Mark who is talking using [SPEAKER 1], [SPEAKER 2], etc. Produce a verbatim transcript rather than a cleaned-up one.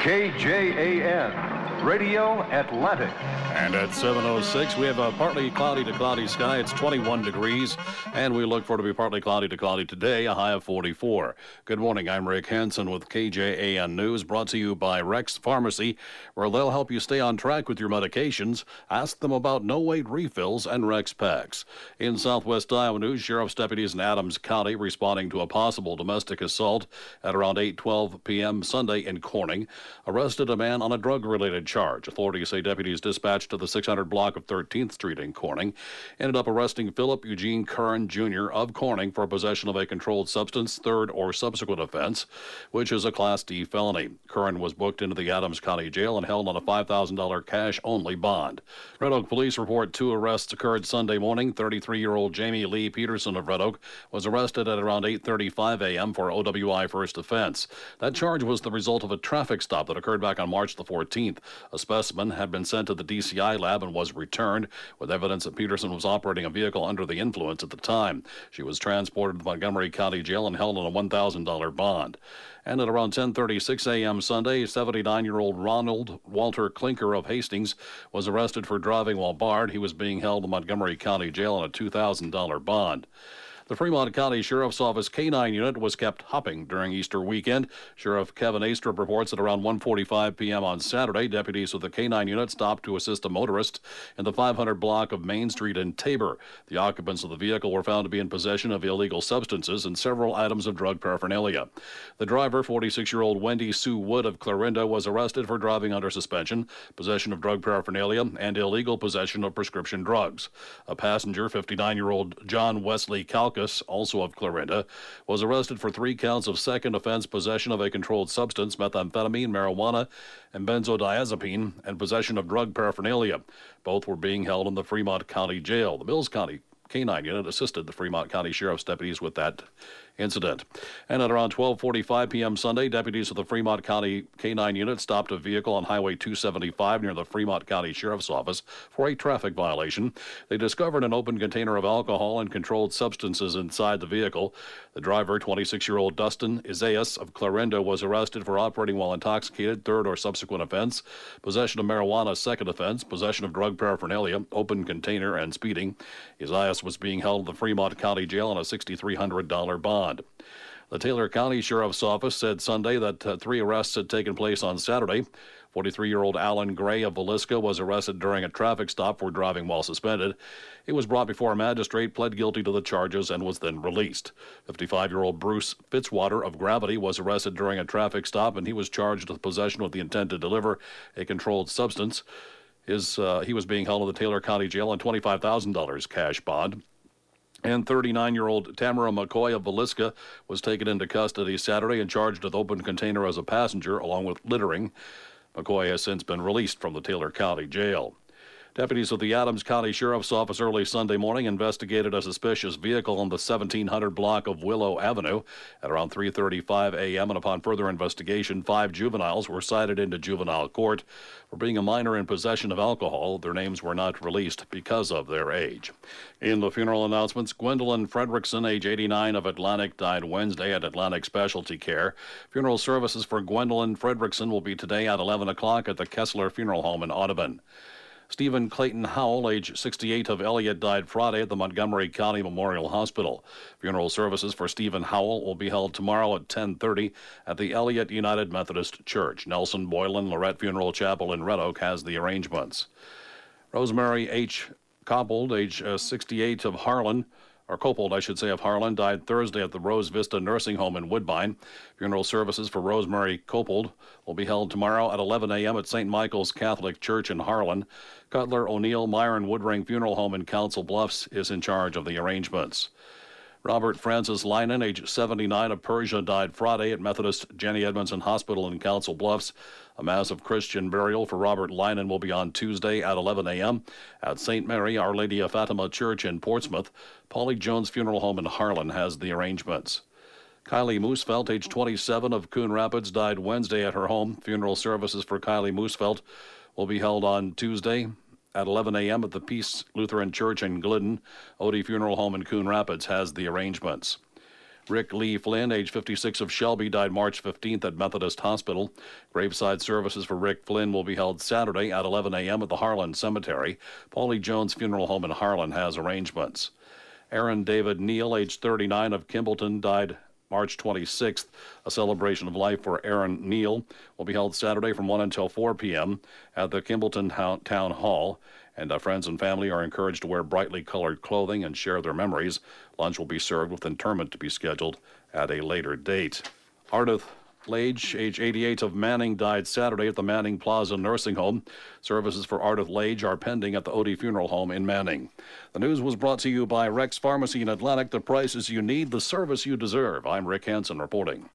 [SPEAKER 1] K J A N, Radio Atlantic.
[SPEAKER 2] And at seven oh six, we have a partly cloudy to cloudy sky. It's twenty-one degrees, and we look for it to be partly cloudy to cloudy today, a high of forty-four. Good morning. I'm Rick Hansen with K J A N News, brought to you by Rex Pharmacy, where they'll help you stay on track with your medications. Ask them about no-wait refills and Rex packs. In Southwest Iowa News, sheriff's deputies in Adams County responding to a possible domestic assault at around eight twelve p.m. Sunday in Corning, arrested a man on a drug-related charge. Authorities say deputies dispatched to the six hundred block of thirteenth Street in Corning ended up arresting Philip Eugene Curran, Junior of Corning for possession of a controlled substance, third or subsequent offense, which is a Class D felony. Curran was booked into the Adams County Jail and held on a five thousand dollars cash-only bond. Red Oak police report two arrests occurred Sunday morning. thirty-three-year-old Jamie Lee Peterson of Red Oak was arrested at around eight thirty-five a.m. for O W I first offense. That charge was the result of a traffic stop that occurred back on March the fourteenth. A specimen had been sent to the D C I lab and was returned with evidence that Peterson was operating a vehicle under the influence at the time. She was transported to the Montgomery County Jail and held on a one thousand dollars bond. And at around ten thirty-six a.m. Sunday, seventy-nine-year-old Ronald Walter Klinker of Hastings was arrested for driving while barred. He was being held in Montgomery County Jail on a two thousand dollars bond. The Fremont County Sheriff's Office K nine unit was kept hopping during Easter weekend. Sheriff Kevin Astrup reports that around one forty-five p.m. on Saturday, deputies with the K nine unit stopped to assist a motorist in the five hundred block of Main Street in Tabor. The occupants of the vehicle were found to be in possession of illegal substances and several items of drug paraphernalia. The driver, forty-six-year-old Wendy Sue Wood of Clarinda, was arrested for driving under suspension, possession of drug paraphernalia, and illegal possession of prescription drugs. A passenger, fifty-nine-year-old John Wesley Calk, also of Clarinda, was arrested for three counts of second offense possession of a controlled substance, methamphetamine, marijuana, and benzodiazepine, and possession of drug paraphernalia. Both were being held in the Fremont County Jail. The Mills County K nine unit assisted the Fremont County Sheriff's deputies with that incident. And at around twelve forty-five p.m. Sunday, deputies of the Fremont County K nine unit stopped a vehicle on Highway two seventy-five near the Fremont County Sheriff's Office for a traffic violation. They discovered an open container of alcohol and controlled substances inside the vehicle. The driver, twenty-six-year-old Dustin Isaias of Clarinda, was arrested for operating while intoxicated, third or subsequent offense, possession of marijuana, second offense, possession of drug paraphernalia, open container, and speeding. Isaias was being held in the Fremont County Jail on a six thousand three hundred dollars bond. The Taylor County Sheriff's Office said Sunday that uh, three arrests had taken place on Saturday. forty-three-year-old Alan Gray of Villisca was arrested during a traffic stop for driving while suspended. He was brought before a magistrate, pled guilty to the charges, and was then released. fifty-five-year-old Bruce Fitzwater of Gravity was arrested during a traffic stop, and he was charged with possession with the intent to deliver a controlled substance. His, uh, he was being held in the Taylor County Jail on twenty-five thousand dollars cash bond. And thirty-nine-year-old Tamara McCoy of Villisca was taken into custody Saturday and charged with open container as a passenger, along with littering. McCoy has since been released from the Taylor County Jail. Deputies of the Adams County Sheriff's Office early Sunday morning investigated a suspicious vehicle on the seventeen hundred block of Willow Avenue at around three thirty-five a.m. and upon further investigation, five juveniles were cited into juvenile court for being a minor in possession of alcohol. Their names were not released because of their age. In the funeral announcements, Gwendolyn Fredrickson, age eighty-nine, of Atlantic, died Wednesday at Atlantic Specialty Care. Funeral services for Gwendolyn Fredrickson will be today at eleven o'clock at the Kessler Funeral Home in Audubon. Stephen Clayton Howell, age sixty-eight, of Elliott, died Friday at the Montgomery County Memorial Hospital. Funeral services for Stephen Howell will be held tomorrow at ten thirty at the Elliott United Methodist Church. Nelson Boylan Lorette Funeral Chapel in Red Oak has the arrangements. Rosemary H. Coppold, age uh, sixty-eight, of Harlan, or Coppold, I should say, of Harlan, died Thursday at the Rose Vista Nursing Home in Woodbine. Funeral services for Rosemary Coppold will be held tomorrow at eleven a.m. at Saint Michael's Catholic Church in Harlan. Cutler O'Neill Myron Woodring Funeral Home in Council Bluffs is in charge of the arrangements. Robert Francis Linen, age seventy-nine, of Persia, died Friday at Methodist Jenny Edmondson Hospital in Council Bluffs. A mass of Christian burial for Robert Linen will be on Tuesday at eleven a.m. at Saint Mary Our Lady of Fatima Church in Portsmouth. Paulie Jones Funeral Home in Harlan has the arrangements. Kylie Moosefelt, age twenty-seven, of Coon Rapids, died Wednesday at her home. Funeral services for Kylie Moosefelt will be held on Tuesday at eleven a.m. at the Peace Lutheran Church in Glidden. Odie Funeral Home in Coon Rapids has the arrangements. Rick Lee Flynn, age fifty-six, of Shelby, died March fifteenth at Methodist Hospital. Graveside services for Rick Flynn will be held Saturday at eleven a.m. at the Harlan Cemetery. Paulie Jones Funeral Home in Harlan has arrangements. Aaron David Neal, age thirty-nine, of Kimballton, died March twenty-sixth. A celebration of life for Aaron Neal will be held Saturday from one until four p.m. at the Kimballton Town Hall. And uh, friends and family are encouraged to wear brightly colored clothing and share their memories. Lunch will be served with interment to be scheduled at a later date. Ardith Lage, age eighty-eight, of Manning, died Saturday at the Manning Plaza Nursing Home. Services for Ardith Lage are pending at the Odie Funeral Home in Manning. The news was brought to you by Rex Pharmacy in Atlantic. The prices you need, the service you deserve. I'm Rick Hansen reporting.